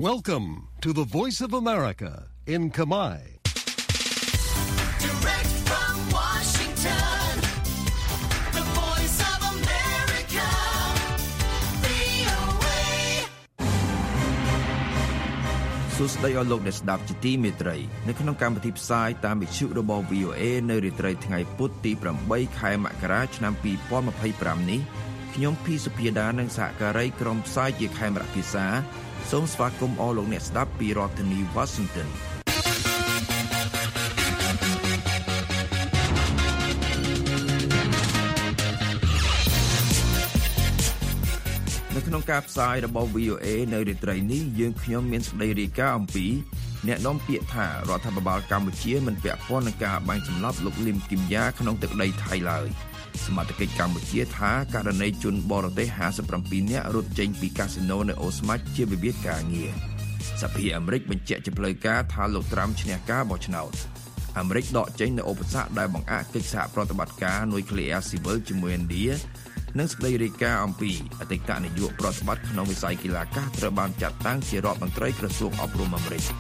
Welcome to the Voice of America in Khmer. Direct from Washington, the Voice of America, VOA. សួស្តីអស់លោកអ្នកស្ដាប់ជាទីមេត្រីនៅក្នុងកម្មវិធីផ្សាយតាមវិទ្យុរបស់ VOA នៅរាត្រីថ្ងៃពុធទី8ខែមករាឆ្នាំ2025នេះខ្ញុំភីសុភាដានិងសហការីក្រុមផ្សាយជាខេមរៈភាសាសូមស្វាគមន៍អស់លោកអ្នកស្ដាប់ពីរដ្ឋធានី Washington នៅក្នុងការផ្សាយរបស់ VOA នៅរាត្រីនេះយើងខ្ញុំមានសេចក្តីរាយការណ៍អំពីអ្នកនាំពាក្យថារដ្ឋាភិបាលកម្ពុជាមិនពាក់ព័ន្ធនឹងការបាញ់សម្លាប់លោកលីមគីមយ៉ាក្នុងទឹកដីថៃឡើយសមត្ថកិច្ចកម្ពុជាថាករណីជនបរទេស57នាក់រត់ចេញពីកាស៊ីណូនៅអូស្មាច់ជាវិវាទការងារសភាអាមេរិកបញ្ជាក់ជាផ្លូវការថាលោកត្រាំឈ្នះការបោះឆ្នោតអាមេរិកដកចេញនូវឧបសគ្គដែលបង្អាក់កិច្ចសហប្រតិបត្តិការនុយក្លេអ៊ែរស៊ីវិលជាមួយឥណ្ឌានិងសេចក្តីរាយការណ៍អំពីអតីតនាយកប្រតិបត្តិក្នុងវិស័យកីឡាកាសត្រូវបានចាត់តាំងជារដ្ឋមន្ត្រីក្រសួងអប់រំអាមេរិក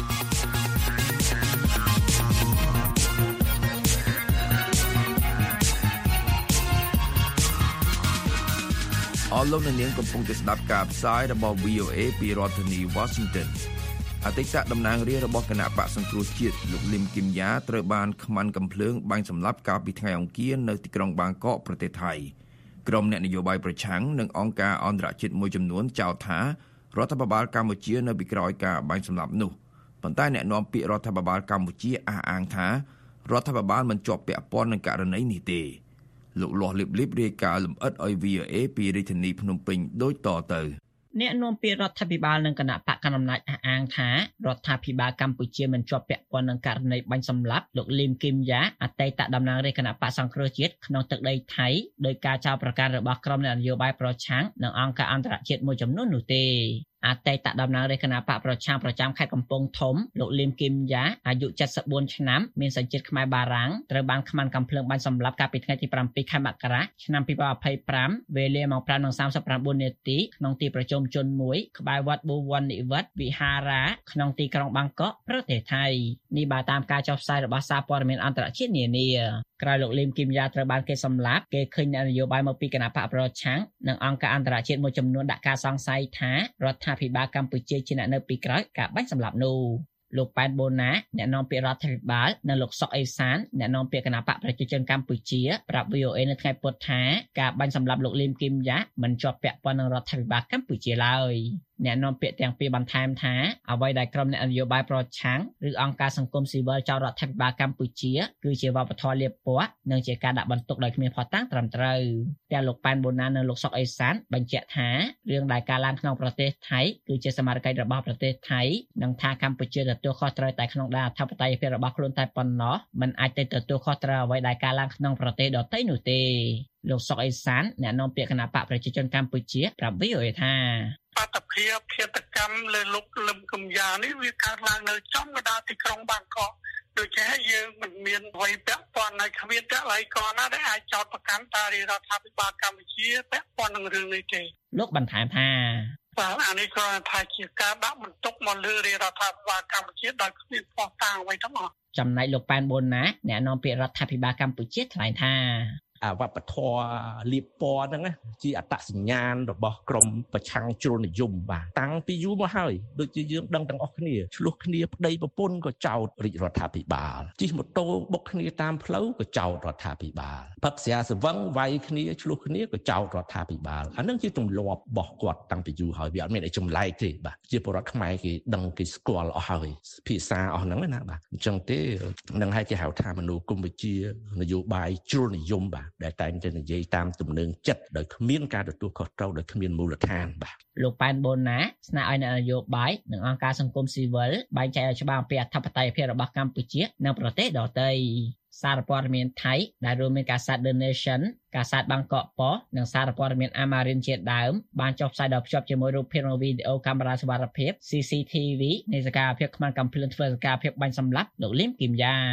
អស់លោកអ្នកនាងកំពុងតែស្ដាប់ការផ្សាយរបស់ VOA ពីរដ្ឋធានី Washington អតីតតំណាងរាស្ត្ររបស់គណៈបក្សសង្គ្រោះជាតិលោកលីមគីមយ៉ាត្រូវបានខ្មាន់កំភ្លើងបាញ់សម្លាប់កាលពីថ្ងៃអង្គារនៅទីក្រុងបាងកកប្រទេសថៃក្រុមអ្នកនយោបាយប្រឆាំងនិងអង្គការអន្តរជាតិមួយចំនួនចោទថារដ្ឋាភិបាលកម្ពុជានៅពីក្រោយការបាញ់សម្លាប់នោះប៉ុន្តែអ្នកនាំពាក្យរដ្ឋាភិបាលកម្ពុជាអះអាងថារដ្ឋាភិបាលមិនជាប់ពាក់ព័ន្ធនឹងករណីនេះទេលោកលាស់លីបរាយការណ៍លម្អិតឲ្យ VOA ពីរាជធានីភ្នំពេញដូចតទៅអ្នកនាំពាក្យរដ្ឋាភិបាលនិងគណៈបកកណ្ដាលអំណាចអះអាងថារដ្ឋាភិបាលកម្ពុជាមិនជាប់ពាក់ព័ន្ធនឹងករណីបាញ់សម្លាប់លោកលីមគីមយ៉ាអតីតតំណាងរាស្ត្រគណៈបកសង្គ្រោះជាតិក្នុងទឹកដីថៃដោយការចោទប្រកាន់របស់ក្រុមអ្នកនយោបាយប្រឆាំងនិងអង្គការអន្តរជាតិមួយចំនួននោះទេអតីតតំណាងរាស្ត្រគណៈបកប្រឆាំងប្រចាំខេត្តកំពង់ធំលោកលីមគីមយ៉ាអាយុ74ឆ្នាំមានសញ្ជាតិខ្មែរបារាំងត្រូវបានខ្មាន់កាំភ្លើងបាញ់សម្លាប់កាលពីថ្ងៃទី7ខែមករាឆ្នាំ2025វេលាម៉ោង 5:39 នាទីក្នុងទីប្រជុំជនមួយក្បែរវត្តប៊ូវ័ននិវត្តវិហារាក្នុងទីក្រុងបាងកកប្រទេសថៃនេះបើតាមការចុះផ្សាយរបស់សារព័ត៌មានអន្តរជាតិនានាក្រោយលោកលីមគីមយ៉ាត្រូវបានគេសម្លាប់គេឃើញអ្នកនយោបាយមកពីគណៈបកប្រឆាំងនិងអង្គការអន្តរជាតិមួយចំនួនដាក់ការសង្ស័យថារដ្ឋាភិបាលកម្ពុជាជាអ្នកនៅពីក្រោយការបាញ់សម្លាប់នោះលោកប៉ែនបូណាអ្នកនាំពាក្យរដ្ឋាភិបាលនិងលោកសុកអេសានអ្នកនាំពាក្យគណៈបកប្រជាជនកម្ពុជាប្រាប់ VOA នៅថ្ងៃពុធថាការបាញ់សម្លាប់លោកលីមគីមយ៉ាមិនជាប់ពាក់ព័ន្ធនឹងរដ្ឋាភិបាលកម្ពុជាឡើយអ្នកនាំពាក្យទាំងពីរបន្ថែមថាអ្វីដែលក្រុមអ្នកនយោបាយប្រឆាំងឬអង្គការសង្គមស៊ីវិលចោទរដ្ឋាភិបាលកម្ពុជាគឺជាវប្បធម៌លៀបពណ៌និងជាការដាក់បន្ទុកដោយគ្មានភស្តុតាងត្រឹមត្រូវតែលោកប៉ែនបូណានិងលោកសុកអេសានបញ្ជាក់ថារឿងដែលកើតឡើងក្នុងប្រទេសថៃគឺជាសមត្ថកិច្ចរបស់ប្រទេសថៃនិងថាកម្ពុជាទទួលខុសត្រូវតែក្នុងដែនអធិបតេយ្យភាពរបស់ខ្លួនតែប៉ុណ្ណោះមិនអាចទៅទទួលខុសត្រូវអ្វីដែលកើតឡើងក្នុងប្រទេសដទៃនោះទេលោកសុកអេសានអ្នកនាំពាក្យគណៈបកប្រជាជនកម្ពុជាប្រាប់ VOA ថាបាតុភិបឃាតកម្មលើលោកលឹមគំយ៉ានេះវាកើតឡើងនៅចំកណ្ដាលទីក្រុងបាងកកដូច្នេះយើងមិនមានអ្វីពាក់ព័ន្ធហើយគ្មានតែអ្វីក៏ណាដែលអាចចោទប្រកាន់តារដ្ឋាភិបាលកម្ពុជាពាក់ព័ន្ធនឹងរឿងនេះទេលោកបន្ថែមថាបាទអានេះគ្រាន់តែថាជាការដាក់បន្ទុកមកលើរដ្ឋាភិបាលកម្ពុជាដោយគ្មានភស្តុតាងអ្វីទាំងអស់ចំណែកលោកប៉ែនបូណាអ្នកនាំពាក្យរដ្ឋាភិបាលកម្ពុជាថ្លែងថាវប្បធម៌លៀបពណ៌ហ្នឹងជាអត្តសញ្ញាណរបស់ក្រមប្រឆាំងជ្រុលនិយមបាទតាំងពីយូរមកហើយដូចជាយើងដឹងទាំងអស់គ្នាឆ្លោះគ្នាប្តីប្រពន្ធក៏ចោទរាជរដ្ឋាភិបាលជិះម៉ូតូបុកគ្នាតាមផ្លូវក៏ចោទរដ្ឋាភិបាលផឹកស្រាសវឹងវាយគ្នាឆ្លោះគ្នាក៏ចោទរដ្ឋាភិបាលអានឹងជាទម្លាប់របស់គាត់តាំងពីយូរហើយវាអត់មានអីចម្លែកទេបាទជាពលរដ្ឋខ្មែរគេដឹងគេស្គាល់អស់ហើយភាសាអស់ហ្នឹងណាបាទអញ្ចឹងទេនឹងឲ្យគេហៅថាមនោគមវិជ្ជានយោបាយជ្រុលនិយមបាទដែលតែងតែនិយាយតាមទំនឹងចិត្តដោយគ្មានការទទួលខុសត្រូវដោយគ្មានមូលដ្ឋានបាទលោកប៉ែនបូណាស្នើឲ្យអ្នកនយោបាយនិងអង្គការសង្គមស៊ីវិលបែងចែកឲ្យច្បាស់អំពីអធិបតេយ្យភាពរបស់កម្ពុជានិងប្រទេសដទៃសារព័ត៌មានថៃដែលរួមមានកាសែត The Nation កាសែតបាងកកប៉ុស្តិ៍និងសារព័ត៌មាន Amarin ជាដើមបានចុះផ្សាយដល់ភ្ជាប់ជាមួយរូបភាពនិងវីដេអូកាមេរ៉ាសុវត្ថិភាព CCTV នៃសកម្មភាពខ្មាន់កាំភ្លើងធ្វើសកម្មភាពបាញ់សម្លាប់លោកលីមគីមយ៉ា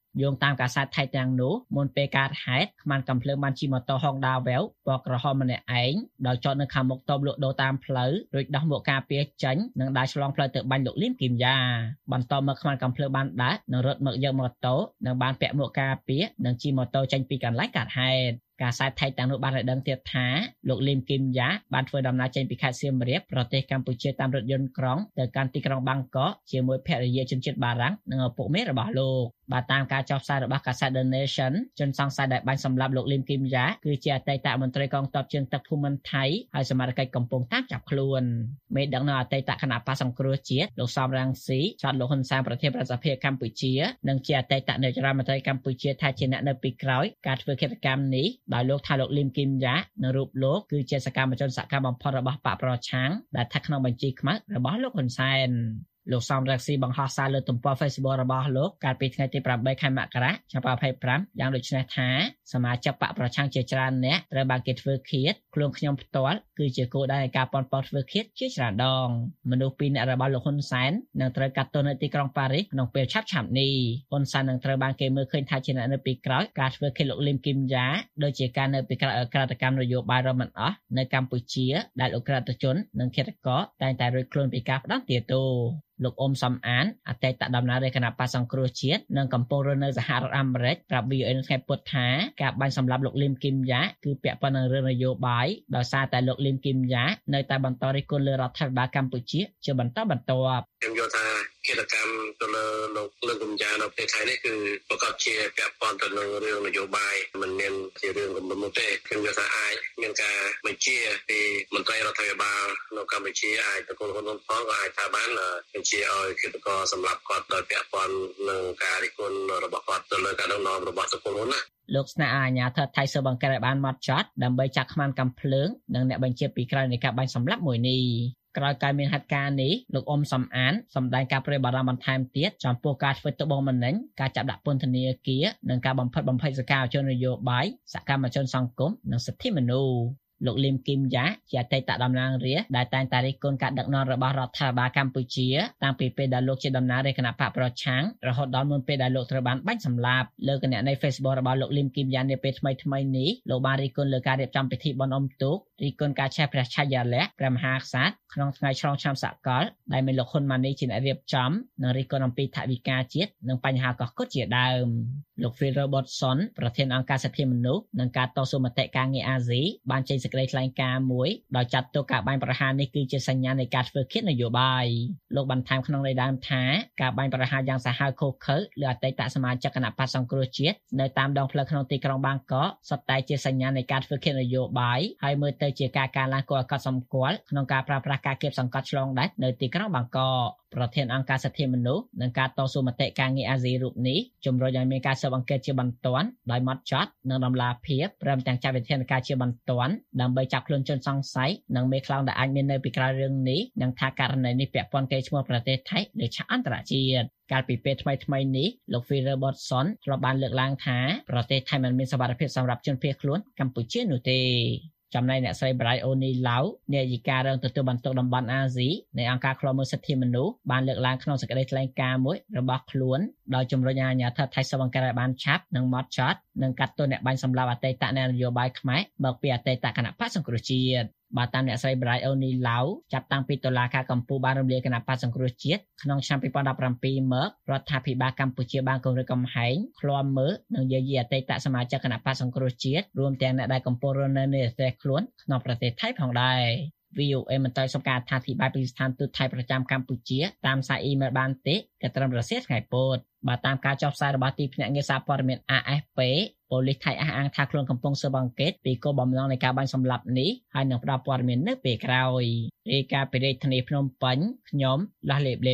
យោងតាមការសាទថៃទាំងនោះមុនពេលកើតហេតុខ្មាន់កំភ្លើងបានជិះម៉ូតូ Honda Vew ពណ៌ក្រហមម្នាក់ឯងដោយចតនៅខាងមុខតូបលក់ដូរតាមផ្លូវរួចដោះមួកការពារចេញនិងដើរឆ្លងផ្លូវទៅបាញ់លោកលីមគីមយ៉ាបន្ទាប់មកខ្មាន់កំភ្លើងបានដើរនិងរត់មកយកម៉ូតូនិងបានពាក់មួកការពារនិងជិះម៉ូតូចេញពីកន្លែងកើតហេតុការសាទថៃទាំងនោះបានឲ្យដឹងទៀតថាលោកលីមគីមយ៉ាបានធ្វើដំណើរចេញពីខេត្តសៀមរាបប្រទេសកម្ពុជាតាមរថយន្តក្រុងទៅកាន់ទីក្រុងបាងកកជាមួយភរិយាជនជាតិបារាំងនិងឪពុកមេរបស់លោកបាទតាមការចុះផ្សាយរបស់កាសែត The Nation ជនសង្ស័យដែលបាញ់សម្លាប់លោកលីមគីមយ៉ាគឺជាអតីតមន្ត្រីកងទ័ពជើងទឹកភូមិន្ទថៃហើយសមត្ថកិច្ចកំពុងតាមចាប់ខ្លួនមេដឹកនាំអតីតគណៈបក្សសង្គ្រោះជាតិលោកសំរងស៊ីចោទលោកហ៊ុនសែនប្រធានប្រតិភិបកម្ពុជានិងជាអតីតនាយករដ្ឋមន្ត្រីកម្ពុជាថាជាអ្នកនៅពីក្រោយការធ្វើឃាតកម្មនេះដោយលោកថាលោកលីមគីមយ៉ានិងរូបលោកគឺជាសកម្មជនសកម្មបំផុតរបស់បកប្រឆាំងដែលស្ថិតក្នុងបញ្ជីខ្មៅរបស់លោកហ៊ុនសែនលោកសំរងស៊ីបង្ហោះសារលើទំព័រ Facebook របស់លោកកាលពីថ្ងៃទី8ខែមករាឆ្នាំ2025យ៉ាងដូចនេះថាសមាជិកបកប្រឆាំងជាច្រើនអ្នកត្រូវបានគេធ្វើឃាតខ្លួនខ្ញុំផ្ទាល់គឺជាគោលដៅនៃការប៉ុនប៉ងធ្វើឃាតជាច្រើនដងមនុស្ស2នាក់របស់លោកហ៊ុនសែននឹងត្រូវកាត់ទោសនៅទីក្រុងប៉ារីសក្នុងពេលឆាប់ៗនេះហ៊ុនសែននឹងត្រូវបានគេមើលឃើញថាជាអ្នកនៅពីក្រោយការធ្វើឃាតលោកលីមគីមយ៉ាដូចជាការនៅពីក្រោយអក្រិតកម្មនយោបាយរមិនអស់នៅកម្ពុជាដែលអក្រិតជននិងឃាតករតែងតែរួចខ្លួនពីការផ្ដន្ទាទោសលោកអ៊ុំសំអានអតីតតំណាងរាជគណៈបក្សសង្គ្រោះជាតិនិងកំពុងរស់នៅសហរដ្ឋអាមេរិកប្រាប់ VOA នៅថ្ងៃពុធថាការបាញ់សម្លាប់លោកលីមគីមយ៉ាគឺពាក់ព័ន្ធនឹងរឿងនយោបាយដោយសារតែលោកលីមគីមយ៉ានៅតែបន្តរិះគន់លើរដ្ឋាភិបាលកម្ពុជាជាបន្តបន្ទាប់ខ្ញុំយល់ថាគិតកម្មទៅលើលោកលីមគីមយ៉ានៅប្រទេសថៃនេះគឺប្រកបជាពាក់ព័ន្ធទៅនឹងរឿងនយោបាយមិនមែនជារឿងកំណត់ទេខ្ញុំយល់ថាអាចមានការបញ្ជាពីមន្ត្រីរដ្ឋាភិបាលនៅកម្ពុជាអាចទៅគុំហ៊ុនផងក៏អាចថាបានបញ្ជាឲ្យគិតករសម្រាប់គាត់ដោយពាក់ព័ន្ធនឹងការរិះគន់របស់គាត់ទៅលើការដឹកនាំរបស់សង្គមហ៊ុនណាលោកស្នាក់អាជ្ញាធរថៃស៊ើបអង្កេតឲ្យបានម៉ត់ចត់ដើម្បីចាក់ខ្មាន់កាំភ្លើងនិងអ្នកបញ្ជាពីក្រោយនៃការបាញ់សម្លាប់មួយនេះក្រោយការមានហេតុការណ៍នេះលោកអ៊ុំសំអានសម្ដែងការព្រួយបារម្ភបន្ថែមទៀតចំពោះការធ្វើទុកបុកម្នេញការចាប់ដាក់ពន្ធនាគារនិងការបំផិតបំភ័យសកម្មជននយោបាយសកម្មជនសង្គមនិងសិទ្ធិមនុស្សលោកលីមគីមយ៉ាជាអតីតតំណាងរាស្ត្រដែលតែងតែរិះគន់ការដឹកនាំរបស់រដ្ឋាភិបាលកម្ពុជាតាំងពីពេលដែលលោកជាតំណាងរាស្ត្រគណៈបកប្រឆាំងរហូតដល់មុនពេលដែលលោកត្រូវបានបាញ់សម្លាប់លើគណនី Facebook របស់លោកលីមគីមយ៉ានាពេលថ្មីៗនេះលោកបានរិះគន់លើការរៀបចំពិធីបុណ្យអុំទូករិះគន់ការឆេះព្រះឆាយាល័ក្ខណ៍ព្រះមហាក្សត្រក្នុងថ្ងៃឆ្លងឆ្នាំសកលដែលមានលោកហ៊ុនម៉ាណីជាអ្នករៀបចំនិងរិះគន់អំពីថវិកាជាតិនិងបញ្ហាកកគុតជាដើមលោក Phil Robertson ប្រធានអង្គការសិទ្ធិមនុស្សនិងការតស៊ូមតិការងារអាស៊ីបានចេញសេចក្តីថ្លែងការណ៍មួយដោយចាត់ទុកការបាញ់ប្រហារនេះគឺជាសញ្ញានៃការធ្វើឃាតនយោបាយលោកបន្ថែមក្នុងន័យដើមថាការបាញ់ប្រហារយ៉ាងសាហាវឃោរឃៅលើអតីតសមាជិកគណៈបក្សសង្គ្រោះជាតិនៅតាមដងផ្លូវក្នុងទីក្រុងបាងកកសុទ្ធតែជាសញ្ញានៃការធ្វើឃាតនយោបាយហើយមើលទៅជាការកើនឡើងគួរឲ្យកត់សម្គាល់ក្នុងការប្រើប្រាស់ការគៀបសង្កត់ឆ្លងដែននៅទីក្រុងបាងកកប្រធានអង្គការសិទ្ធិមនុស្សនិងការតស៊ូមតិការងារអាស៊ីរូបនេះជំរុញឲ្យមានការស៊ើបអង្កេតជាបន្ទាន់ដោយម៉ត់ចត់និងដំណាភាពព្រមទាំងចាត់វិធានការជាបន្ទាន់ដើម្បីចាប់ខ្លួនជនសង្ស័យនិងមេខ្លោងដែលអាចមាននៅពីក្រោយរឿងនេះនិងថាករណីនេះពាក់ព័ន្ធកេរ្តិ៍ឈ្មោះប្រទេសថៃលើឆាកអន្តរជាតិកាលពីពេលថ្មីៗនេះលោក Phil Robertson ធ្លាប់បានលើកឡើងថាប្រទេសថៃមិនមានសុវត្ថិភាពសម្រាប់ជនភៀសខ្លួនកម្ពុជានោះទេចំណែកអ្នកស្រី Bright Oni Lau នាយិការឿងទទួលបន្ទុកតំបន់អាស៊ីនៃអង្គការឃ្លាំមើលសិទ្ធិមនុស្សបានលើកឡើងក្នុងសេចក្តីថ្លែងការណ៍មួយរបស់ខ្លួនដោយជំរុញឲ្យអាជ្ញាធរថៃស៊ើបអង្កេតឲ្យបានឆាប់និងម៉ត់ចត់និងកាត់ទោសអ្នកបាញ់សម្លាប់អតីតអ្នកនយោបាយខ្មែរមកពីអតីតគណៈបក្សសង្គ្រោះជាតិបាទតាមអ្នកស្រី Bright Oni Lau ចាប់តាំងពីតុលាការកំពូលបានរំលាយគណៈបក្សសង្គ្រោះជាតិក្នុងឆ្នាំ2017មករដ្ឋាភិបាលកម្ពុជាបានគម្រាមកំហែងឃ្លាំមើលនិងយាយីអតីតសមាជិកគណៈបក្សសង្គ្រោះជាតិរួមទាំងអ្នកដែលកំពុងរស់នៅនៃប្រទេសខ្លួនក្នុងប្រទេសថៃផងដែរ VOA មិនទាន់សុំការអធិប្បាយពីស្ថានទូតថៃប្រចាំកម្ពុជាតាមសារអ៊ីមែលបានទេតែត្រឹមរសៀលថ្ងៃពុធបាទតាមការចុះផ្សាយរបស់ទីភ្នាក់ងារសារព័ត៌មាន AFP ប៉ូលីសថៃអះអាងថាខ្លួនកំពុងស៊ើបអង្កេតពីគោលបំណងនៃការបាញ់សម្លាប់នេះហើយនឹងផ្តល់ព័ត៌មាននៅពេលក្រោយរាយការណ៍ពីរាជធានីភ្នំពេញខ្ញុំលាស់លេបលេប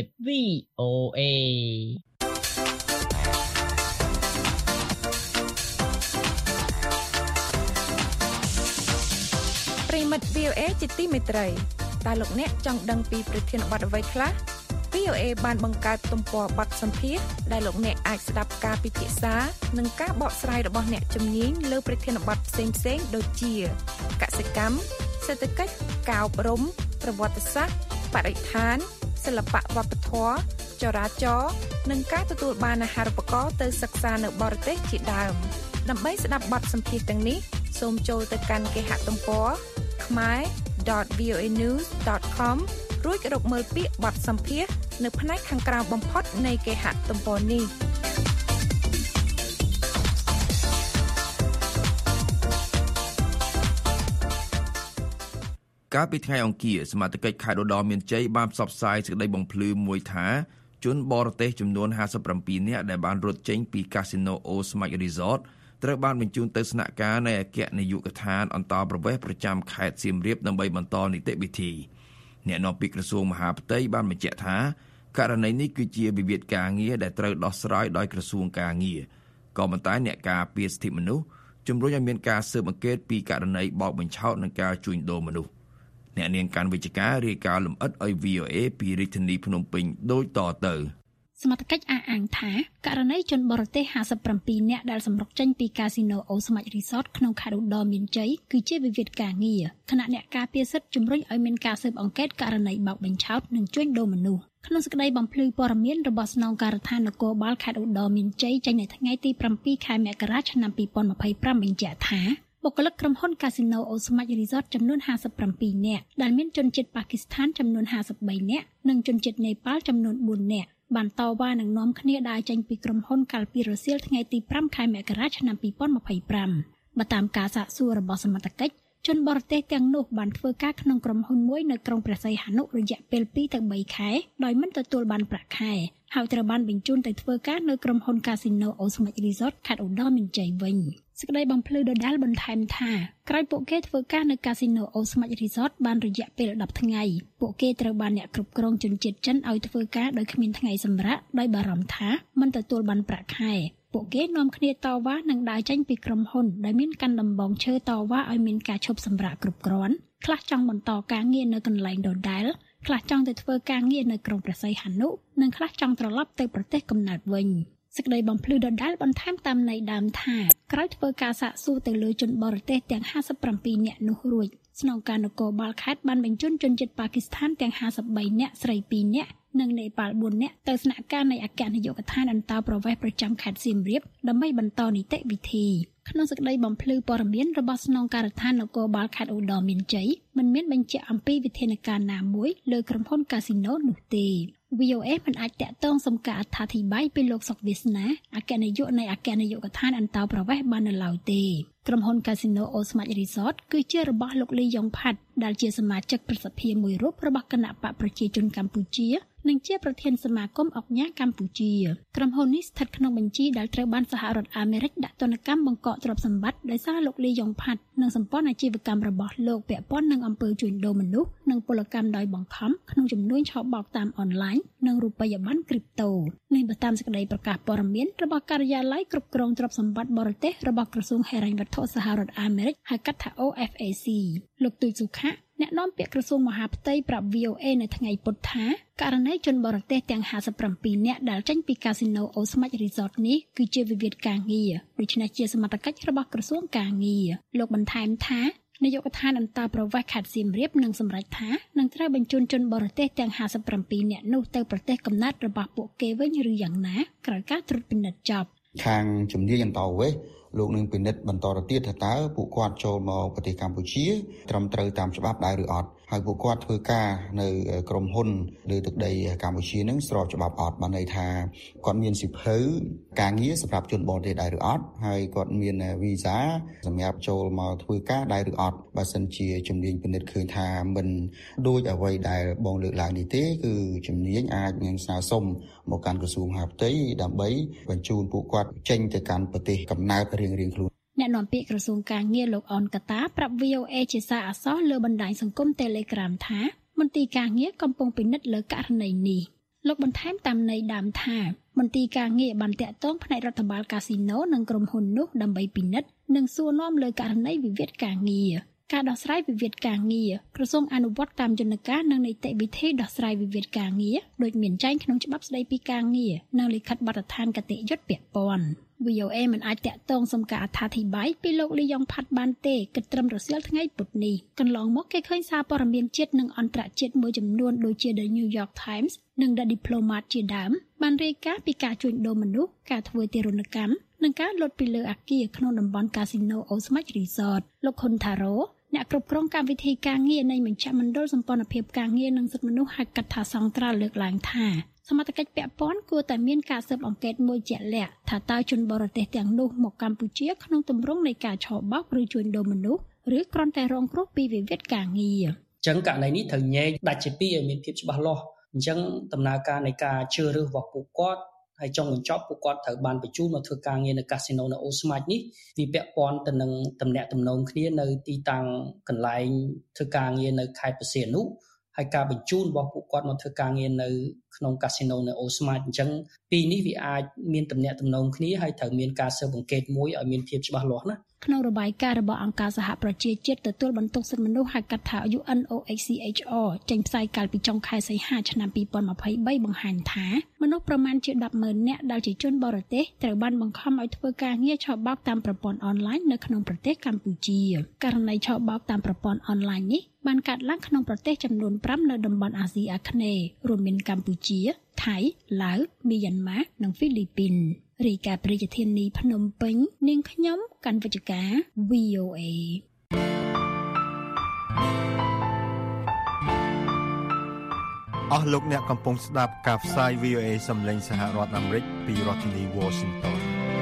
VOA VOA ជាទីមេត្រីតើលោកអ្នកចង់ដឹងពីប្រធានបទអ្វីខ្លះ VOA បានបង្កើតទំព័របទសម្ភាសន៍ដែលលោកអ្នកអាចស្ដាប់ការពិភាក្សានិងការបកស្រាយរបស់អ្នកជំនាញលើប្រធានបទផ្សេងៗដូចជាកសិកម្មសេដ្ឋកិច្ចការអប់រំប្រវត្តិសាស្ត្របរិស្ថានសសិល្បៈវប្បធម៌ចរាចរណ៍និងការទទួលបានអាហារូបករណ៍ទៅសិក្សានៅបរទេសជាដើមដើម្បីស្ដាប់បទសម្ភាសន៍ទាំងនេះសូមចូលទៅកាន់គេហទំព័រ khmer.voanews.com រួចរកមើលពាក្យបទសម្ភាសន៍នៅផ្នែកខាងក្រោមបំផុតនៃគេហទំព័រនេះកាលពីថ្ងៃអង្គារសមាជិកខេត្តឧត្តរមានជ័យបានផ្សព្វផ្សាយសេចក្តីបំភ្លឺមួយថាជនបរទេសចំនួន57នាក់ដែលបានរត់ចេញពីកាស៊ីណូអូស្មាច់រីសតត្រូវបានបញ្ជូនទៅស្នាក់ការនៅអគ្គនាយកដ្ឋានអន្តរប្រវេសន៍ប្រចាំខេត្តសៀមរាបដើម្បីបន្តនីតិវិធីអ្នកនាំពាក្យក្រសួងមហាផ្ទៃបានបញ្ជាក់ថាករណីនេះគឺជាវិវាទការងារដែលត្រូវដោះស្រាយដោយក្រសួងការងារក៏ប៉ុន្តែអ្នកការពារសិទ្ធិមនុស្សជំរុញឲ្យមានការស៊ើបអង្កេតពីករណីបោកបញ្ឆោតនិងការជួញដូរមនុស្សអ្នកនាងកាន់វិជ្ជការរាយការណ៍លម្អិតឲ្យ VOA ពីរាជធានីភ្នំពេញដូចតទៅសមត្ថកិច្ចអះអាងថាករណីជនបរទេស57នាក់ដែលសម្រុកចេញពីកាស៊ីណូអូស្មាច់រីសតក្នុងខេត្តឧត្តរមានជ័យគឺជាវិវាទការងារខណៈអ្នកការពារសិទ្ធិជំរុញឲ្យមានការស៊ើបអង្កេតករណីបោកបញ្ឆោតនិងជួញដូរមនុស្សក្នុងសេចក្តីបំភ្លឺព័ត៌មានរបស់ស្នងការដ្ឋាននគរបាលខេត្តឧត្តរមានជ័យចេញនៅថ្ងៃទី7ខែមករាឆ្នាំ2025បញ្ជាក់ថាបុគ្គលិកក្រុមហ៊ុនកាស៊ីណូអូស្មាច់រីសតចំនួន57នាក់ដែលមានជនជាតិប៉ាគីស្ថានចំនួន53នាក់និងជនជាតិនេប៉ាល់ចំនួន4នាក់បានតវ៉ានឹងនាំគ្នាដើរចេញពីក្រុមហ៊ុនកាលពីរសៀលថ្ងៃទី5ខែមករាឆ្នាំ2025បើតាមការសាកសួររបស់សមត្ថកិច្ចជនបរទេសទាំងនោះបានធ្វើការក្នុងក្រុមហ៊ុនមួយនៅក្រុងព្រះសីហនុរយៈពេល2ទៅ3ខែដោយមិនទទួលបានប្រាក់ខែហើយត្រូវបានបញ្ជូនទៅធ្វើការនៅក្រុមហ៊ុនកាស៊ីណូអូស្មាច់រីសតខេត្តឧត្តរមានជ័យវិញសេចក្តីបំភ្លឺដដែលបន្ថែមថាក្រោយពួកគេធ្វើការនៅកាស៊ីណូអូស្មាច់រីសតបានរយៈពេល10ថ្ងៃពួកគេត្រូវបានអ្នកគ្រប់គ្រងជនជាតិចិនឲ្យធ្វើការដោយគ្មានថ្ងៃសម្រាកដោយបារម្ភថាមិនទទួលបានប្រាក់ខែពួកគេនាំគ្នាតវ៉ានិងដើរចេញពីក្រុមហ៊ុនដែលមានកាន់ដំបងឈើតវ៉ាឲ្យមានការឈប់សម្រាកគ្រប់គ្រាន់ខ្លះចង់បន្តការងារនៅកន្លែងដដែលខ្លះចង់ទៅធ្វើការងារនៅក្រុងព្រះសីហនុនិងខ្លះចង់ត្រឡប់ទៅប្រទេសកំណើតវិញសេចក្តីបំភ្លឺដដែលបន្ថែមតាមន័យដើមថាក្រោយធ្វើការសាកសួរទៅលើជនបរទេសទាំង57នាក់នោះរួចស្នងការនគរបាលខេត្តបានបញ្ជូនជនជាតិប៉ាគីស្ថានទាំង53នាក់ស្រី2នាក់និងនេប៉ាល់4នាក់ទៅស្នាក់ការនៃអគ្គនាយកដ្ឋានអន្តរប្រវេសន៍ប្រចាំខេត្តសៀមរាបដើម្បីបន្តនីតិវិធីក្នុងសេចក្តីបំភ្លឺព័ត៌មានរបស់ស្នងការដ្ឋាននគរបាលខេត្តឧត្តរមានជ័យមិនមានបញ្ជាក់អំពីវិធានការណាមួយលើក្រុមហ៊ុនកាស៊ីណូនោះទេ VOA មិនអាចតាក់ទងសុំការអត្ថាធិប្បាយពីលោកសុកវាសនាអគ្គនាយកនៃអគ្គនាយកដ្ឋានអន្តរប្រវេសន៍បាននៅឡើយទេក្រុមហ៊ុនកាស៊ីណូអូស្មាច់រីសតគឺជារបស់លោកលីយ៉ុងផាត់ដែលជាសមាជិកប្រសិទ្ធិមួយរូបរបស់គណៈបកប្រជាជនកម្ពុជានិងជាប្រធានសមាគមអង្គការកម្ពុជាក្រុមហ៊ុននេះស្ថិតក្នុងបញ្ជីដែលត្រូវបានសហរដ្ឋអាមេរិកដាក់ទណ្ឌកម្មបង្កកទ្រព្យសម្បត្តិដោយសារលោកលីយ៉ុងផាត់និងសម្ព័ន្ធអាជីវកម្មរបស់លោកពាក់ព័ន្ធនឹងអំពើជួញដូរមនុស្សនិងពលកម្មដោយបង្ខំក្នុងចំនួនឆបោកតាមអនឡាញនិងរូបិយប័ណ្ណគ្រីបតូនេះបើតាមសេចក្តីប្រកាសព័ត៌មានរបស់ការិយាល័យគ្រប់គ្រងទ្រព្យសម្បត្តិបរទេសរបស់ក្រសួងហិរញ្ញវត្ថុសហរដ្ឋអាមេរិកហៅកាត់ថា OFAC លោកទូចសុខាអ្នកនាំពាក្យក្រសួងមហាផ្ទៃប្រាប់ VOA នៅថ្ងៃពុធថាករណីជនបរទេសទាំង57នាក់ដែលចេញពីកាស៊ីណូអូស្មាច់រីសតនេះគឺជាវិវាទការងារដូច្នេះជាសមត្ថកិច្ចរបស់ក្រសួងការងារលោកបន្ថែមថានាយកដ្ឋានអន្តរប្រវេសន៍ខេត្តសៀមរាបនឹងសម្រេចថានឹងត្រូវបញ្ជូនជនបរទេសទាំង57នាក់នោះទៅប្រទេសកំណើតរបស់ពួកគេវិញឬយ៉ាងណាក្រោយការត្រួតពិនិត្យចប់ខាងជំនាញអន្តរប្រវេសន៍លោកនឹងពិនិត្យបន្តទៅទៀតថាតើពួកគាត់ចូលមកប្រទេសកម្ពុជាត្រឹមត្រូវតាមច្បាប់ដែរឬអត់ហើយពួកគាត់ធ្វើការនៅក្រុមហ៊ុនលើទឹកដីកម្ពុជានឹងស្របច្បាប់អត់បានន័យថាគាត់មានសិភៅការងារសម្រាប់ជនបរទេសដែរឬអត់ហើយគាត់មានវីសាសម្រាប់ចូលមកធ្វើការដែរឬអត់បើសិនជាជំនាញពិនិត្យឃើញថាមិនដូចអ្វីដែលបងលើកឡើងនេះទេគឺជំនាញអាចនឹងស្នើសុំមកកាន់ក្រសួងមហាផ្ទៃដើម្បីបញ្ជូនពួកគាត់ចេញទៅកាន់ប្រទេសកំណើតរៀងៗខ្លួនអ្នកនាំពាក្យក្រសួងការងារលោកអនកតាប្រាប់ VOA ជាសារអក្សរលើបណ្ដាញសង្គម Telegram ថាមន្ទីរការងារកំពុងពិនិត្យលើករណីនេះលោកបន្ថែមតាមន័យដើមថាមន្ទីរការងារបានតាក់ទងផ្នែករដ្ឋបាលកាស៊ីណូនិងក្រុមហ៊ុននោះដើម្បីពិនិត្យនិងសួរនាំលើករណីវិវាទការងារការដោះស្រាយវិវាទការងារក្រសួងអនុវត្តតាមយន្តការនិងនីតិវិធីដោះស្រាយវិវាទការងារដូចមានចែងក្នុងច្បាប់ស្តីពីការងារនិងលិខិតបទដ្ឋានគតិយុត្តពាក់ព័ន្ធ VOA មិនអាចតាក់ទងសុំការអត្ថាធិប្បាយពីលោកលីយ៉ុងផាត់បានទេគិតត្រឹមរសៀលថ្ងៃពុធនេះកន្លងមកគេឃើញសារព័ត៌មានជាតិនិងអន្តរជាតិមួយចំនួនដូចជា The New York Times និង The Diplomat ជាដើមបានរាយការណ៍ពីការជួញដូរមនុស្សការធ្វើទារុណកម្មនិងការលុតពីលើអគារក្នុងតំបន់កាស៊ីណូ Osmach Resort លោកហ៊ុនថារ៉ូអ្នកគ្រប់គ្រងកម្មវិធីការងារនៃមជ្ឈមណ្ឌលសម្ព័ន្ធភាពការងារនិងសិទ្ធិមនុស្សហៅកាត់ថាសង្ត្រាល់លើកឡើងថាសមត្ថកិច្ចពាក់ព័ន្ធគួរតែមានការស៊ើបអង្កេតមួយជាក់លាក់ថាតើជនបរទេសទាំងនោះមកកម្ពុជាក្នុងទម្រង់នៃការឆបោកឬជួញដូរមនុស្សឬគ្រាន់តែរងគ្រោះពីវិវាទការងារអញ្ចឹងករណីនេះត្រូវញែកដាច់ជាពីរឲ្យមានភាពច្បាស់លាស់អញ្ចឹងដំណើរការនៃការជឿរើសរបស់ពួកគាត់ហើយចុងបញ្ចប់ពួកគាត់ត្រូវបានបញ្ជូនមកធ្វើការងារនៅកាស៊ីណូនៅអូស្មាច់នេះវាពាក់ព័ន្ធទៅនឹងតំណែងតំណងគ្នានៅទីតាំងកន្លែងធ្វើការងារនៅខេត្តបរសៀននោះហើយការបញ្ជូនរបស់ពួកគាត់មកធ្វើការងារនៅក្នុងកាស៊ីណូនៅអូស្មាច់អញ្ចឹងពីនេះវាអាចមានតំណែងតំណងគ្នាហើយត្រូវមានការស៊ើបអង្កេតមួយឲ្យមានភាពច្បាស់លាស់ណាក្នុងរបាយការណ៍របស់អង្គការសហប្រជាជាតិទទួលបន្ទុកសិទ្ធិមនុស្សហៅកាត់ថា UNOHCHR ចេញផ្សាយកាលពីចុងខែសីហាឆ្នាំ2023បង្ហាញថាមនុស្សប្រមាណជា 10,000 នាក់ដែលជាជនបរទេសត្រូវបានបង្ខំឲ្យធ្វើការងារឆបោកតាមប្រព័ន្ធអនឡាញនៅក្នុងប្រទេសកម្ពុជាករណីឆបោកតាមប្រព័ន្ធអនឡាញនេះបានកើតឡើងក្នុងប្រទេសចំនួន5នៅតំបន់អាស៊ីអាគ្នេយ៍រួមមានកម្ពុជាថៃឡាវមីយ៉ាន់ម៉ានិងហ្វីលីពីនរាយការណ៍ប្រជាធានីភ្នំពេញនាងខ្ញុំកាន់វិជ្ជការ VOA អស់លោកអ្នកកំពុងស្ដាប់ការផ្សាយ VOA សំឡេងសហរដ្ឋអាមេរិកពីរដ្ឋធានី Washington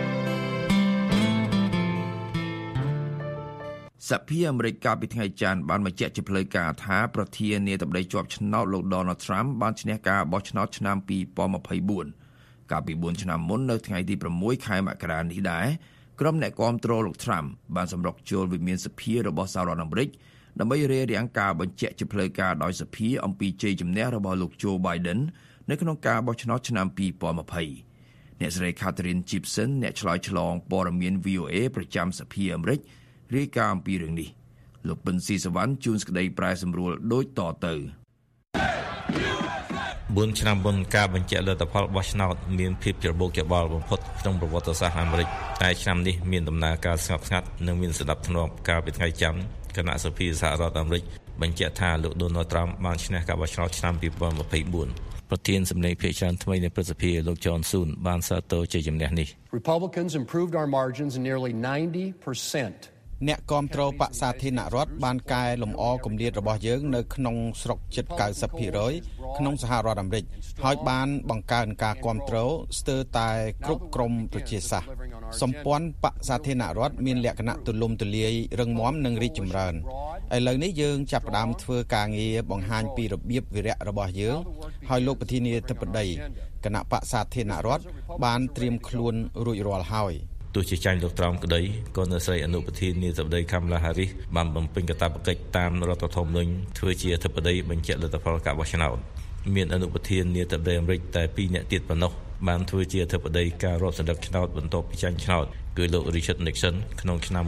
សហភាពអាមេរិកកាលពីថ្ងៃច័ន្ទបានបញ្ជាក់ជាផ្លូវការថាប្រធានាធិបតីជាប់ឆ្នោតលោក Donald Trump បានឈ្នះការបោះឆ្នោតឆ្នាំ2024កាលពី4ឆ្នាំមុននៅថ្ងៃទី6ខែមករានេះដែរក្រុមអ្នកគាំទ្រលោក Trump បានសម្រុកចូលវិមានសភារបស់សហរដ្ឋអាមេរិកដើម្បីរារាំងការបញ្ជាក់ជាផ្លូវការដោយសភាអំពីជ័យជំនះរបស់លោក Joe Biden នៅក្នុងការបោះឆ្នោតឆ្នាំ2020អ្នកស្រី Catherine Gibson អ្នកឆ្លើយឆ្លងព័ត៌មាន VOA ប្រចាំសភាអាមេរិករាយការណ៍អំពីរឿងនេះលោកប៊ិនស៊ីសវណ្ណជួនស្ដីប្រែសម្រួលដូចតទៅ 4ឆ្នាំមុនការបញ្ជាក់លទ្ធផលបោះឆ្នោតមានភាពច្របូកច្របល់បំផុតក្នុងប្រវត្តិសាស្ត្រអាមេរិកតែឆ្នាំនេះមានដំណើរការស្ងប់ស្ងាត់និងមានសណ្ដាប់ធ្នាប់កាលពីថ្ងៃច័ន្ទគណៈសភាសហរដ្ឋអាមេរិកបញ្ជាក់ថាលោក Donald Trump បានឈ្នះការបោះឆ្នោតឆ្នាំ2024ប្រធានសម្លេងភាគច្រើនថ្មីនៃព្រឹទ្ធសភាលោក John Thune បានសាទរជ័យជំនះនេះ Republicans improved our margins nearly 90% អ្នកគាំទ្របក្សសាធារណរដ្ឋបានកែលម្អគម្លាតរបស់យើងនៅក្នុងស្រុកជិត 90% ក្នុងសហរដ្ឋអាមេរិកហើយបានបង្កើនការគាំទ្រស្ទើរតែគ្រប់ក្រមប្រជាសាស្ត្រសម្ព័ន្ធបក្សសាធារណរដ្ឋមានលក្ខណៈទូលំទូលាយរឹងមាំនិងរីកចម្រើនឥឡូវនេះយើងចាប់ផ្ដើមធ្វើការងារបង្ហាញពីរបៀបវិរៈរបស់យើងហើយលោកប្រធានាធិបតីគណៈបក្សសាធារណរដ្ឋបានត្រៀមខ្លួនរួចរាល់ហើយទោះជាចាញ់លោកត្រមក្តីក៏នៅស្រីអនុប្រធាននាយដ្ឋមន្ត្រី Kamala Harris បានបំពេញកាតព្វកិច្ចតាមរដ្ឋធម្មនុញ្ញធ្វើជាអធិបតីបញ្ជាក់លទ្ធផលការបោះឆ្នោតមានអនុប្រធាននាយដ្ឋមន្ត្រីអាមេរិកតែ2នាក់ទៀតប៉ុណ្ណោះបានធ្វើជាអធិបតីការរាប់សន្លឹកឆ្នោតបន្ទាប់ពីចាញ់ឆ្នោតគឺលោក Richard Nixon ក្នុងឆ្នាំ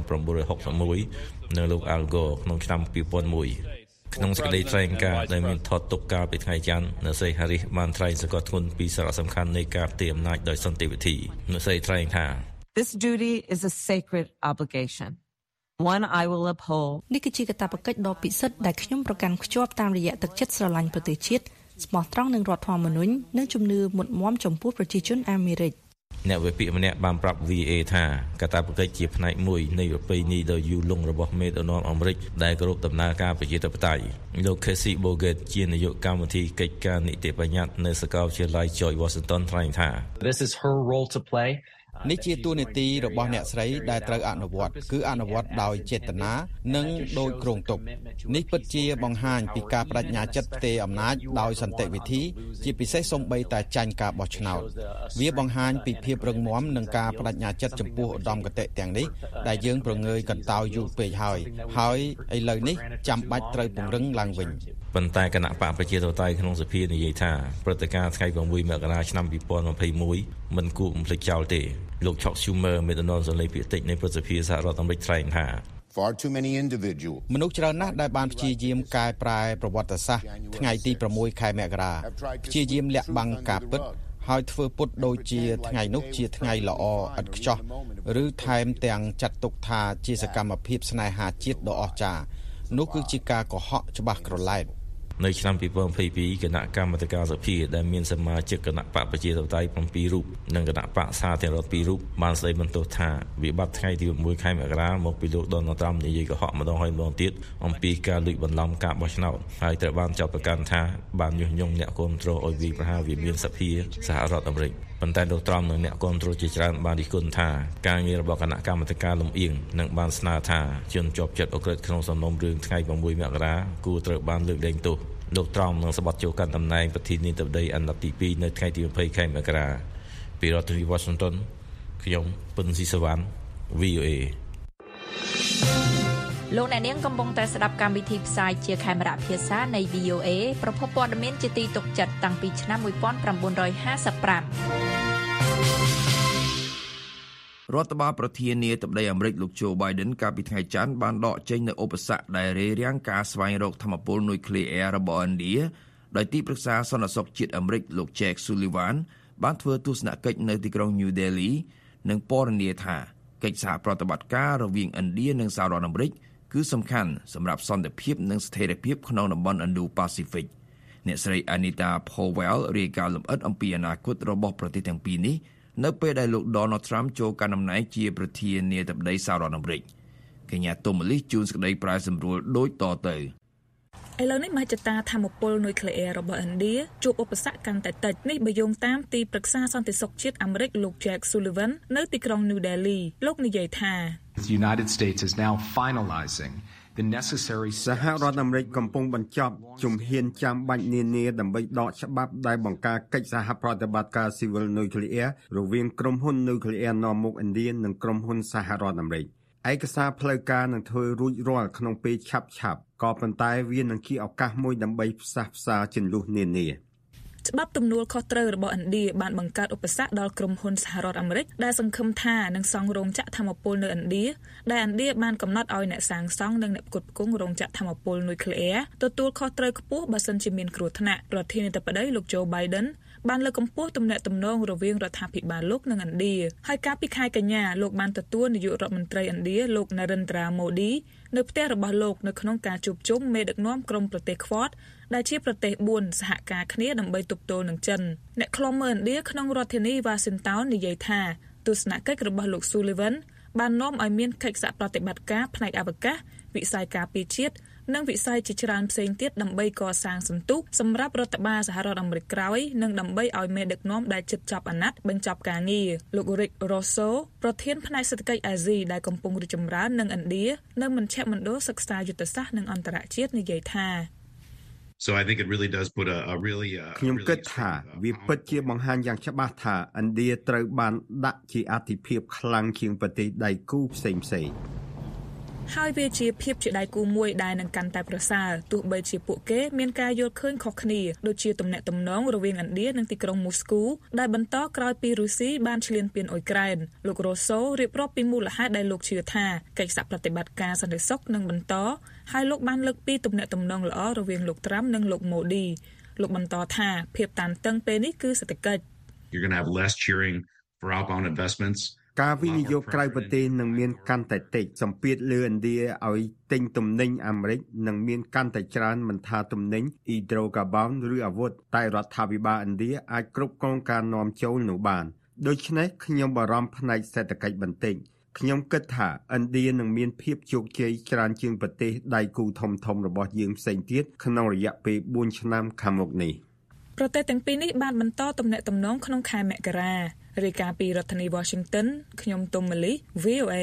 1961និងលោក Al Gore ក្នុងឆ្នាំ2001ក្នុងសេចក្តីថ្លែងការណ៍ដែលមានថតទុកកាលពីថ្ងៃច័ន្ទអ្នកស្រី Harris បានថ្លែងសង្កត់ធ្ងន់ពីសារៈសំខាន់នៃការផ្ទេរអំណាចដោយសន្តិវិធីអ្នកស្រីថ្លែងថា This duty is a sacred obligation. One I will uphold. នេះគឺជាកាតព្វកិច្ចដ៏ពិសិដ្ឋដែលខ្ញុំប្រកាន់ខ្ជាប់តាមរយៈទឹកចិត្តស្រឡាញ់ប្រទេសជាតិស្មោះត្រង់នឹងរដ្ឋធម្មនុញ្ញនិងជំនឿមុតមាំចំពោះប្រជាជនអាមេរិកអ្នកវិភាគម្នាក់បានប្រាប់ VA ថាកាតព្វកិច្ចជាផ្នែកមួយនៃប្រពៃណីដ៏យូរលង់របស់មេដឹកនាំអាមេរិកដែលគោរពដំណើរការប្រជាធិបតេយ្យលោក Casey Bogert ជានាយកកម្មវិធីកិច្ចការនីតិបញ្ញត្តិនៅសាកលវិទ្យាល័យ George Washington ថ្លែងថា This is her role to play នេះជាតួនាទីរបស់អ្នកស្រីដែលត្រូវអនុវត្តគឺអនុវត្តដោយចេតនានិងដោយគ្រោងទុកនេះពិតជាបង្ហាញពីការបដិញ្ញាចិត្តផ្ទេរអំណាចដោយសន្តិវិធីជាពិសេសសូម្បីតែចាញ់ការបោះឆ្នោតវាបង្ហាញពីភាពរឹងមាំនិងការបដិញ្ញាចិត្តចំពោះឧត្តមគតិទាំងនេះដែលយើងប្រងើយកន្តើយយូរពេកហើយឥឡូវនេះចាំបាច់ត្រូវពង្រឹងឡើងវិញប៉ុន្តែគណៈបកប្រជាធិបតេយ្យក្នុងសភានិយាយថាព្រឹត្តិការណ៍ថ្ងៃ6មករាឆ្នាំ2021មិនគួរបំភ្លេចចោលទេលោក Chuck Schumer មេដឹកនាំសម្លេងភាគតិចនៃព្រឹទ្ធសភាសហរដ្ឋអាមេរិកថ្លែងថា Far too many individuals មនុស្សច្រើនណាស់ដែលបានព្យាយាមកែប្រែប្រវត្តិសាស្ត្រថ្ងៃទី6ខែមករាព្យាយាមលាក់បាំងការពិតហើយធ្វើពុតដូចជាថ្ងៃនោះជាថ្ងៃល្អឥតខ្ចោះឬថែមទាំងចាត់ទុកថាជាសកម្មភាពស្នេហាជាតិដ៏អស្ចារ្យនោះគឺជាការកុហកច្បាស់ក្រឡែតនៅឆ្នាំ2022គណៈកម្មាធិការសភាដែលមានសមាជិកគណៈបកប្រជាធិបតេយ្យ7រូបនិងគណៈបកសាធារណរដ្ឋ2រូបបានស្ដីបន្ទោសថាវិបត្តិថ្ងៃទី6ខែមករាមកពីលោក Donald Trump និយាយកុហកម្ដងហើយម្ដងទៀតអំពីការលួចបន្លំការបោះឆ្នោតហើយត្រូវបានចាប់ប្រកាន់ថាបានញុះញង់អ្នកគាំទ្រឲ្យវាយប្រហារវិមានសភាសហរដ្ឋអាមេរិកប៉ុន្តែលោក Trump និងអ្នកគាំទ្រជាច្រើនបានរិះគន់ថាការងាររបស់គណៈកម្មាធិការលំអៀងនិងបានស្នើថាជនជាប់ចិត្តអូក្រិតក្នុងសំណុំរឿងថ្ងៃ6មករាគួរត្រូវបានលើកលែងទោសលោក Trump នឹងសម្បត្តិចូលកាន់តំណែងប្រធានាធិបតីអាណត្តិទី2នៅថ្ងៃទី20ខែមករាពីរដ្ឋធានី Washington ខ្ញុំពឹនស៊ីសវណ្ណ VOA លោកអ្នកនាងកំពុងតែស្ដាប់កម្មវិធីផ្សាយជាខេមរៈភាសានៃ VOA ប្រភពព័ត៌មានជាទីទុកចិត្តតាំងពីឆ្នាំ1955 រដ្ឋបាលប្រធានាធិបតីអាមេរិកលោក Joe Biden កាលពីថ្ងៃច័ន្ទបានដកចេញនូវឧបសគ្គដែលរារាំងការស្វែងរកថាមពលនុយក្លេអ៊ែររបស់ឥណ្ឌាដោយទីប្រឹក្សាសន្តិសុខជាតិអាមេរិកលោក Jake Sullivan បានធ្វើទស្សនកិច្ចនៅទីក្រុង New Delhi និងពណ៌នាថាកិច្ចសហប្រតិបត្តិការរវាងឥណ្ឌានិងសហរដ្ឋអាមេរិកគឺសំខាន់សម្រាប់សន្តិភាពនិងស្ថិរភាពក្នុងតំបន់ Indo-Pacific អ្នកស្រី Anita Powell រាយការណ៍លម្អិតអំពីអនាគតរបស់ប្រទេសទាំងពីរនេះនៅពេលដែលលោក Donald Trump ចូលកាន់តំណែងជាប្រធានាធិបតីសហរដ្ឋអាមេរិកកញ្ញាតូម៉ូលីសជួនសេចក្តីប្រែសម្រួលដូចតទៅឥឡូវនេះមហិច្ឆតាថាមពលនុយក្លេអ៊ែររបស់ឥណ្ឌាជួបឧបសគ្គកាន់តែតិចនេះបើយោងតាមទីប្រឹក្សាសន្តិសុខជាតិអាមេរិកលោក Jake Sullivan នៅទីក្រុង New Delhi លោកនិយាយថា The United States is now finalizing the necessary សហរដ្ឋអាមេរិកកំពុងបញ្ចប់ជំហានចាំបាច់នានាដើម្បីដកច្បាប់ដែលបង្ការកិច្ចសហប្រតិបត្តិការស៊ីវិលនុយក្លេអ៊ែររវាងក្រុមហ៊ុននុយក្លេអ៊ែរនាំមុខឥណ្ឌានិងក្រុមហ៊ុនសហរដ្ឋអាមេរិកឯកសារផ្លូវការនឹងធ្វើរួចរាល់ក្នុងពេលឆាប់ក៏ប៉ុន្តែវានឹងជាឱកាសមួយដើម្បីផ្សះផ្សាជន្លុះនានាច្បាប់ទំនួលខុសត្រូវរបស់ឥណ្ឌាបានបង្កើតឧបសគ្គដល់ក្រុមហ៊ុនសហរដ្ឋអាមេរិកដែលសង្ឃឹមថានឹងសង់រោងចក្រថាមពលនៅឥណ្ឌាដែលឥណ្ឌាបានកំណត់ឲ្យអ្នកសាងសង់និងអ្នកផ្គត់ផ្គង់រោងចក្រថាមពលនុយក្លេអ៊ែរទទួលខុសត្រូវខ្ពស់បើសិនជាមានគ្រោះថ្នាក់ប្រធានាធិបតីលោក Joe Biden បានលើកកម្ពស់ទំនាក់ទំនងរវាងរដ្ឋាភិបាលលោកនិងឥណ្ឌាហើយកាលពីខែកញ្ញាលោកបានទទួលនាយករដ្ឋមន្ត្រីឥណ្ឌាលោក Narendra Modi នៅផ្ទះរបស់លោកនៅក្នុងការជួបជុំមេដឹកនាំក្រុមប្រទេស Quad ដែលជាប្រទេស4សហការគ្នាដើម្បីទប់ទល់នឹងចិនអ្នកខ្លំមើលឥណ្ឌាក្នុងរដ្ឋធានី Washington និយាយថាទស្សនកិច្ចរបស់លោក Sullivan បាននាំឲ្យមានកិច្ចសហប្រតិបត្តិការផ្នែកអវកាសវិស័យការពារជាតិនិងវិស័យជាច្រើនផ្សេងទៀតដើម្បីកសាងសន្ទុះសម្រាប់រដ្ឋបាលសហរដ្ឋអាមេរិកក្រោយនិងដើម្បីឲ្យមេដឹកនាំដែលជិតចប់អាណត្តិបញ្ចប់ការងារលោក Rick Rosso ប្រធានផ្នែកសេដ្ឋកិច្ចអាស៊ីដែលកំពុងរីកចម្រើននៅឥណ្ឌានៅមជ្ឈមណ្ឌលសិក្សាយុទ្ធសាស្ត្រនិងអន្តរជាតិនិយាយថា So I think it really does put a really ខ្ញុំគិតថាវាពិតជាបង្ហាញយ៉ាងច្បាស់ថាឥណ្ឌាត្រូវបានដាក់ជាអាទិភាពខ្លាំងជាងប្រទេសដៃគូផ្សេងហើយវាជាភាពជាដៃគូមួយដែលនឹងកាន់តែប្រសើរទោះបីជាពួកគេមានការយល់ឃើញខុសគ្នាដូចជាទំនាក់ទំនងរវាងឥណ្ឌានិងទីក្រុងមូស្គូដែលបន្តក្រោយពីរុស្ស៊ីបានឈ្លានពានអ៊ុយក្រែនលោក Rosso រៀបរាប់ពីមូលហេតុដែលលោកជឿថាកិច្ចសហប្រតិបត្តិការសន្តិសុខនឹងបន្តហើយលោកបានលើកពីទំនាក់ទំនងល្អរវាងលោក Trump និងលោក Modi លោកបន្តថាភាពតានតឹងពេលនេះគឺសេដ្ឋកិច្ច You're going to have less cheering for outbound investments ការវិនិយោគក្រៅប្រទេសនឹងមានកាន់តែតិចសម្ពាធលើឥណ្ឌាឲ្យទិញទំនិញអាមេរិកនឹងមានកាន់តែច្រើនមិនថាទំនិញអ៊ីដ្រូកាបូនឬអាវុធតែរដ្ឋាភិបាលឥណ្ឌាអាចគ្រប់គ្រងការនាំចូលនោះបានដូច្នេះខ្ញុំបារម្ភផ្នែកសេដ្ឋកិច្ចបន្តិចខ្ញុំគិតថាឥណ្ឌានឹងមានភាពជោគជ័យច្រើនជាងប្រទេសដៃគូធំៗរបស់យើងផ្សេងទៀតក្នុងរយៈពេល4ឆ្នាំខាងមុខនេះប្រទេសទាំងពីរនេះបានបន្តទំនាក់ទំនងក្នុងខែមករារាយការណ៍ពីរដ្ឋធានី Washington ខ្ញុំទុំម៉ាលី VOA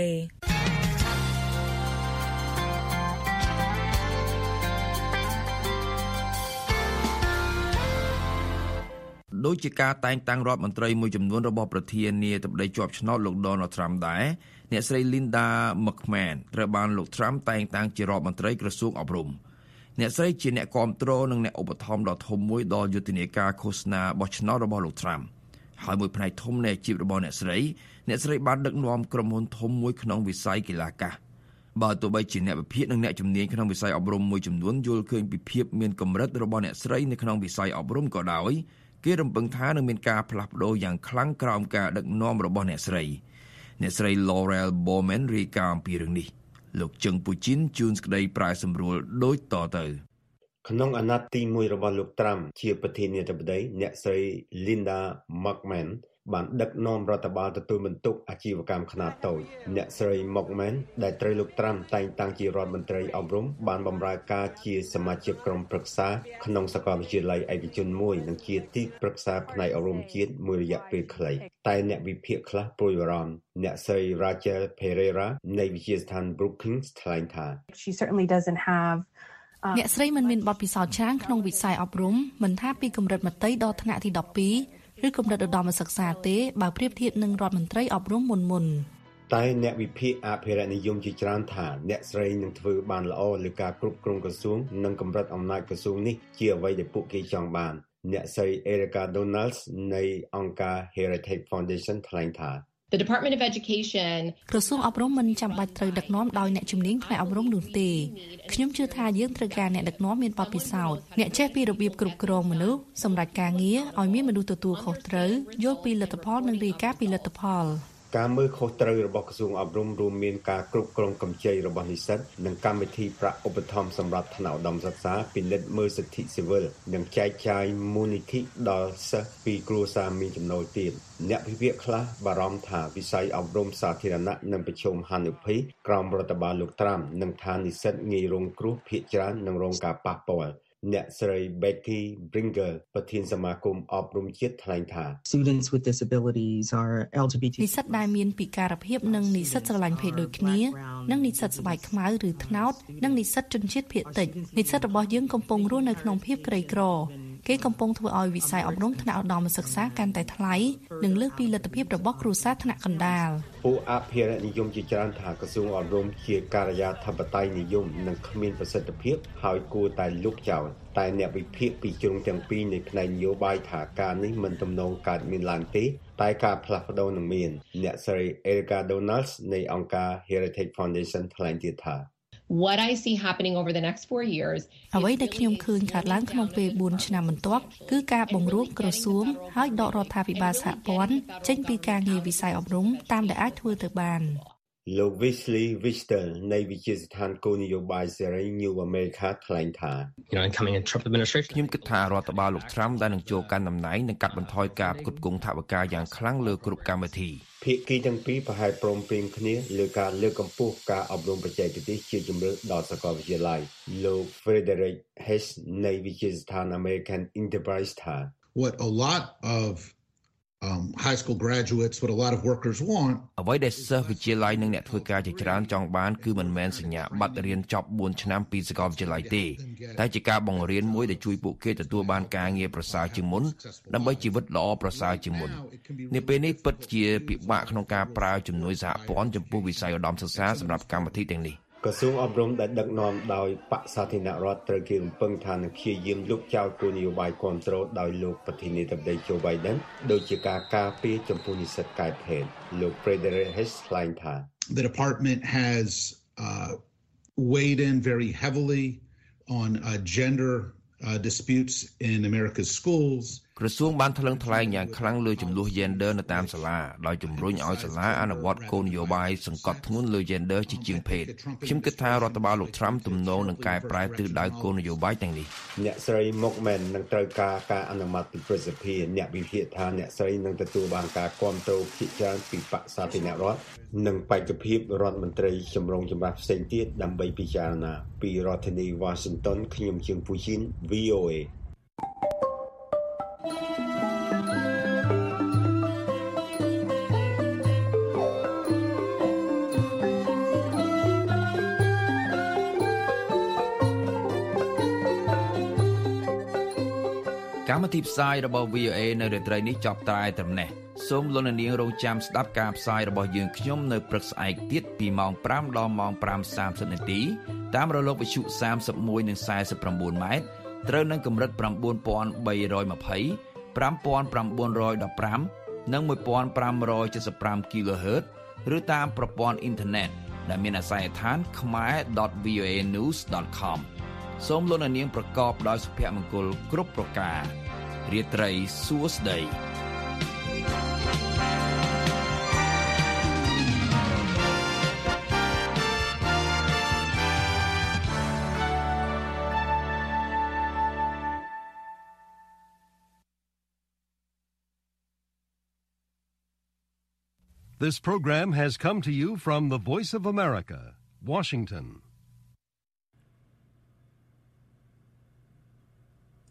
ដូចជាការតែងតាំងរដ្ឋមន្ត្រីមួយចំនួនរបស់ប្រធានាធិបតីជាប់ឆ្នោតលោក Donald Trump ដែរអ្នកស្រី Linda McMahon ត្រូវបានលោក Trump តែងតាំងជារដ្ឋមន្ត្រីក្រសួងអប់រំអ្នកស្រីជាអ្នកគាំទ្រនិងអ្នកឧបត្ថម្ភដ៏ធំមួយដល់យុទ្ធនាការឃោសនាបោះឆ្នោតរបស់លោក Trump ហើយមួយផ្នែកធំនៃអាជីពរបស់អ្នកស្រីបានដឹកនាំក្រុមហ៊ុនធំមួយក្នុងវិស័យកីឡាកាសបើទោះបីជាអ្នកវិភាគនិងអ្នកជំនាញក្នុងវិស័យអប់រំមួយចំនួនយល់ឃើញពីភាពមានកម្រិតរបស់អ្នកស្រីនៅក្នុងវិស័យអប់រំក៏ដោយគេរំពឹងថានឹងមានការផ្លាស់ប្ដូរយ៉ាងខ្លាំងក្រោមការដឹកនាំរបស់អ្នកស្រី Laurel Bowman រាយការណ៍អំពីរឿងនេះលោកជឹងពូជីនជួនស្ដីប្រែសម្រួលដូចតទៅក្នុងអាណត្តិទី1របស់លោកត្រាំជាប្រធានាធិបតីអ្នកស្រី Linda McMahon បានដឹកនាំរដ្ឋបាលទទួលបន្ទុកអាជីវកម្មខ្នាតតូចអ្នកស្រី McMahon ដែលត្រូវលោកត្រាំតែងតាំងជារដ្ឋមន្ត្រីអប់រំបានបម្រើការជាសមាជិកក្រុមប្រឹក្សាក្នុងសាកលវិទ្យាល័យឯកជនមួយនិងជាទីប្រឹក្សាផ្នែកអប់រំជាតិមួយរយៈពេលខ្លីតែអ្នកវិភាគខ្លះព្រួយបារម្ភអ្នកស្រី Rachel Pereira នៃវិទ្យាស្ថាន Brookings ថ្លែងថា She certainly doesn't have អ្នកស្រីមិនមានបទពិសោធន៍ច្រើនក្នុងវិស័យអប់រំមិនថាពីកម្រិតមត្តេយ្យដល់ថ្នាក់ទី12ឬកម្រិតឧត្តមសិក្សាទេបើប្រៀបធៀបនឹងរដ្ឋមន្ត្រីអប់រំមុនតែអ្នកវិភាគអភិរក្សនិយមជាច្រើនថាអ្នកស្រីនឹងធ្វើបានល្អលើការគ្រប់គ្រងក្រសួងនិងកម្រិតអំណាចក្រសួងនេះជាអ្វីដែលពួកគេចង់បានអ្នកស្រី Erica Donalds នៃអង្គការ Heritage Foundation ថ្លែងថា The Department of Education ក្រសួងអប់រំមិនចាំបាច់ត្រូវដឹកនាំដោយអ្នកជំនាញផ្នែកអប់រំនោះទេខ្ញុំជឿថាយើងត្រូវការអ្នកដឹកនាំមានបទពិសោធន៍អ្នកចេះពីរបៀបគ្រប់គ្រងមនុស្សសម្រាប់ការងារឲ្យមានមនុស្សទទួលខុសត្រូវយល់ពីលទ្ធផលនិងរាយការណ៍ពីលទ្ធផលការមើលខុសត្រូវរបស់ក្រសួងអប់រំរួមមានការគ្រប់គ្រងកម្ចីរបស់និស្សិតនិងកម្មវិធីប្រាក់ឧបត្ថម្ភសម្រាប់ថ្នាក់ឧត្តមសិក្សាពិនិត្យមើលសិទ្ធិស៊ីវិលនិងចែកចាយមូលនិធិដល់សិស្សពីគ្រួសារមានចំណូលទាបអ្នកវិភាគខ្លះបារម្ភថាវិស័យអប់រំសាធារណៈនឹងប្រឈមហានិភ័យក្រោមរដ្ឋបាលលោកត្រាំនិងថានិស្សិតងាយរងគ្រោះភាគច្រើននឹងរងការប៉ះពាល់អ្នកស្រី Becky Bringer ប្រធានសមាគមអប់រំជាតិថ្លែងថា Students with disabilities are LGBT និស្សិតដែលមានពិការភាពនិងនិស្សិតស្រឡាញ់ភេទដូចគ្នានិងនិស្សិតស្បែកខ្មៅឬត្នោតនិងនិស្សិតជនជាតិភាគតិចនិស្សិតរបស់យើងកំពុងរស់នៅក្នុងភាពក្រីក្រគេកំពុងធ្វើឲ្យវិស័យអប់រំថ្នាក់ឧត្តមសិក្សាកាន់តែថ្លៃនិងលើសពីលទ្ធភាពរបស់គ្រួសារថ្នាក់កណ្ដាលពួកអភិរក្សនិយមជាច្រើនថាក្រសួងអប់រំជាការិយាធិបតេយ្យនិយមនិងគ្មានប្រសិទ្ធភាពហើយគួរតែលុបចោលតែអ្នកវិភាគពីជ្រុងទាំងពីរនៃផ្នែកនយោបាយថាការនេះមិនទំនងកើតមានឡើងទេតែការផ្លាស់ប្ដូរនឹងមានអ្នកស្រី Erica Donalds នៃអង្គការ Heritage Foundation ថ្លែងទៀតថា What I see happening over the next 4 years អ្វីដែលខ្ញុំឃើញកើតឡើងក្នុងពេល4ឆ្នាំបន្ទាប់គឺការបង្រួបក្រសួងហើយដករដ្ឋាភិបាលសហព័ន្ធចេញពីការងារវិស័យអប់រំតាមដែលអាចធ្វើទៅបានលោក Wesley Wister នៃវិទ្យាស្ថានគោលនយោបាយសេរី New America ថ្លែងថា incoming Trump administration ខ្ញុំគិតថារដ្ឋបាលលោក Trump ដែលនឹងចូលកាន់តំណែងនឹងកាត់បន្ថយការផ្គត់ផ្គង់ថវិកាយ៉ាងខ្លាំងលើគ្រប់កម្មវិធីភាគីទាំងពីរប្រហែលព្រមព្រៀងគ្នាលើការលើកកម្ពស់ការអប់រំបច្ចេកទេសជាជំរឿនដល់សាកលវិទ្យាល័យលោក Frederick Hess នៃវិទ្យាស្ថាន American Enterprise ថា What a lot of high school graduates what a lot of workers want អ្វីដែលសិស្សវិទ្យាល័យនិងអ្នកធ្វើការជាច្រើនចង់បានគឺមិនមែនសញ្ញាបត្ររៀនចប់4ឆ្នាំពីសាកលវិទ្យាល័យទេតែជាការបង្រៀនមួយដែលជួយពួកគេទទួលបានការងារប្រសើរជាងមុនដើម្បីជីវិតល្អប្រសើរជាងមុននាពេលនេះពិតជាពិបាកក្នុងការប្រើជំនួយសហព័ន្ធចំពោះវិស័យឧត្តមសិក្សាសម្រាប់កម្មវិធីទាំងនេះក្រសួងអប់រំដែលដឹកនាំដោយបក្សសាធារណរដ្ឋត្រូវគេរំពឹងថានឹងព្យាយាមលុបចោលគោលនយោបាយគ្រប់គ្រងដោយលោកប្រធានាធិបតី Joe Biden ដូចជាការការពារចំពោះនិស្សិតកែភេទលោក Frederick Hess ថ្លែងថា The department has weighed in very heavily on gender disputes in America's schools ក្រសួងបានថ្លឹងថ្លែងយ៉ាងខ្លាំងលើចំនួន gender នៅតាមសាលាដោយជំរុញឲ្យសាលាអនុវត្តគោលនយោបាយសង្កត់ធ្ងន់លើ gender ជាជាងភេទខ្ញុំគិតថារដ្ឋបាលលោក Trump ទំនងនឹងកែប្រែទិសដៅគោលនយោបាយទាំងនេះអ្នកស្រី Mokman នឹងត្រូវការអនុម័តពីប្រសិទ្ធភាពអ្នកវិភាគថាអ្នកស្រីនឹងទទួលបានការគាំទ្រភាគច្រើនពីបក្សសាធារណរដ្ឋនិងបេក្ខភាពរដ្ឋមន្ត្រីចម្រុងចម្រាស់ផ្សេងទៀតដើម្បីពិចារណាពីរដ្ឋធានី Washington ខ្ញុំជើងពូជីន VOA កម្មវិធីផ្សាយរបស់ VOA នៅរាត្រីនេះចប់តែត្រឹមនេះសូមលោកអ្នកនាងរងចាំស្ដាប់ការផ្សាយរបស់យើងខ្ញុំនៅព្រឹកស្អែកទៀតពីម៉ោង 5 ដល់ម៉ោង 5:30 នាទីតាមរលកវិទ្យុ 31 និង 49 ម៉ែត្រត្រូវនឹងកម្រិត 9320 5915 និង 1575 kHz ឬតាមប្រព័ន្ធអ៊ីនធឺណិតដែលមានអាសយដ្ឋាន khmer.voanews.com សូមលោកអ្នកនាងប្រកបដោយសុភមង្គលគ្រប់ប្រការរាត្រីសួស្តី This program has come to you from the Voice of America, Washington.